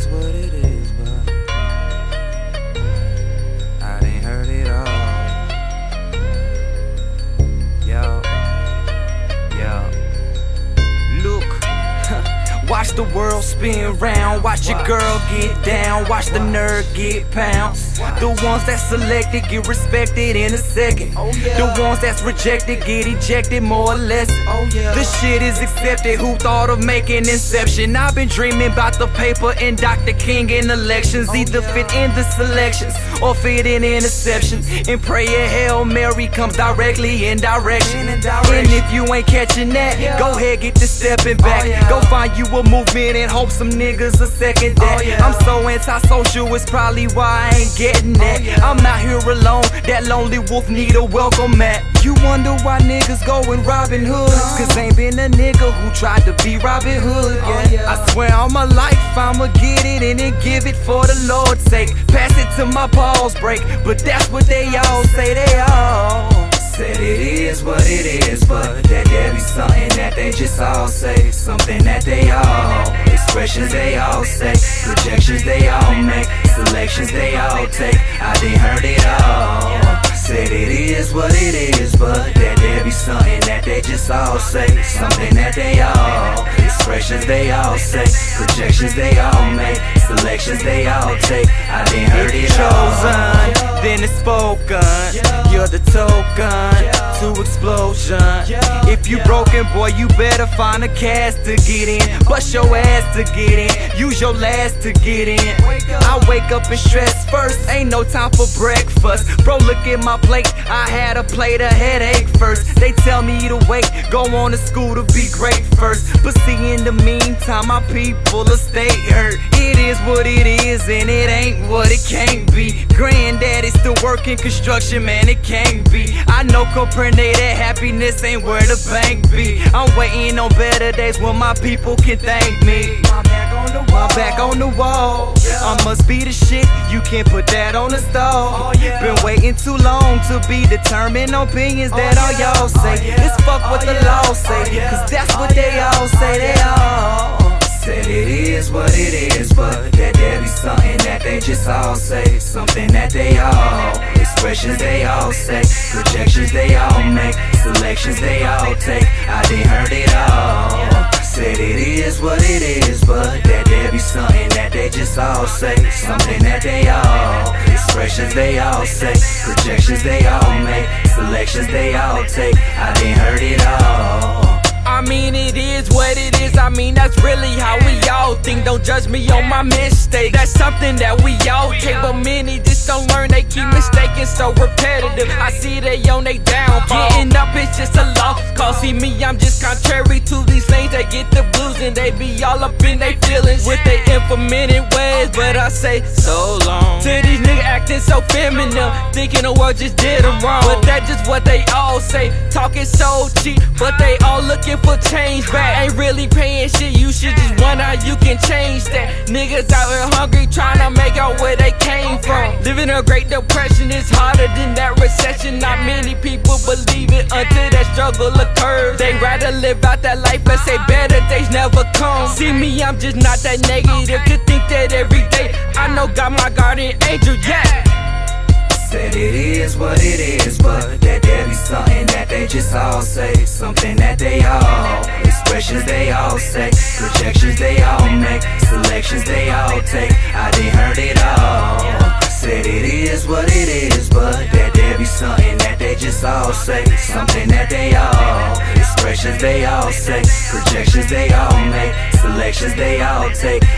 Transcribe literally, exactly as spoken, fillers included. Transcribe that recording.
is what it is, but I done heard it all. Yo, yo, look. Watch the world spin round, watch your girl get down, watch the nerd get pounced. The ones that's selected get respected in a second. The ones that's rejected get ejected more or less. The shit is accepted, who thought of making Inception? I've been dreaming about the paper and Doctor King in elections. Either fit in the selections or fit in interceptions. And pray a Hail Mary comes directly in direction. And if you ain't catching that, go ahead, get to stepping back. Go find you a movement and hope some niggas are second that. I'm so antisocial, it's probably why I ain't getting that. I'm not here alone, that lonely wolf need a welcome mat. You wonder why niggas going Robin Hood? Cause ain't been a nigga who tried to be Robin Hood, yeah. I swear all my life I'ma get it and then give it for the Lord's sake. Pass it till my balls break, but that's what they all say, they all said it is what it is, but that there be something that they just all say. Something that they all, expressions they all say, projections they all make, selections they all take. I done heard it all. Said it is what it is, but that there be something that they just all say. Something that they all, expressions they all say, projections they all make, selections they all take. I done heard it all. Chosen, then it's spoken. You're the token to explosion. If you broken, boy, you better find a cast to get in. Bust your ass to get in, use your last to get in. I wake up and stress first, ain't no time for breakfast. Bro, look at my plate, I had a plate of headache first. They tell me to wait, go on to school to be great first. But see, in the meantime, my people will stay hurt. It is what it is, and it ain't what it can't be. Granddaddy still working construction, man, it can't be. I know comprende that happiness ain't where the bank be. I'm waiting on better days when my people can thank me. My back on the wall, my back on the wall. I must be the shit, you can't put that on the stove. Been waiting too long to be determined opinions that all y'all say. It's fuck what the law say, cause that's what they all say, they all said it is what it is, but that there be something that they just all say. Something that they all, expressions they all say, projections they all make, selections they all take. I done heard it all. Said it is what it is, but that there be something that they just all say. Something that they all, expressions they all say, projections they all make, selections they all take. I done heard it all. I mean it is what it is, I mean that's really how we all think. Don't judge me on my mistakes, that's something that we all take. But many just don't learn, they keep mistaking, so repetitive. I see they on they downfall, getting up is just a loss. Cause see me, I'm just contrary to these lanes. They get the blues and they be all up in they feelings with they implemented ways. But I say so long to these niggas acting so feminine, thinking the world just did them wrong. But that's just what they all say, talking so cheap, but they all looking for change back. Ain't really paying shit, you should just wonder how you can change that. Niggas out here hungry, trying to make out where they came from. Living a great depression is harder than that recession. Not many people believe it until that struggle occurs. They rather live out that life and say better days never come. See me, I'm just not that negative to think that every day I know God my guardian angel, yeah. Said it is what it is, but that there be something that they just all say. Something that they all, expressions they all say, projections they all make, selections they all take. I done heard it all. Said it is what it is, but that there be something that they just all say. Something that they all, expressions they all say, projections they all make, selections they all take.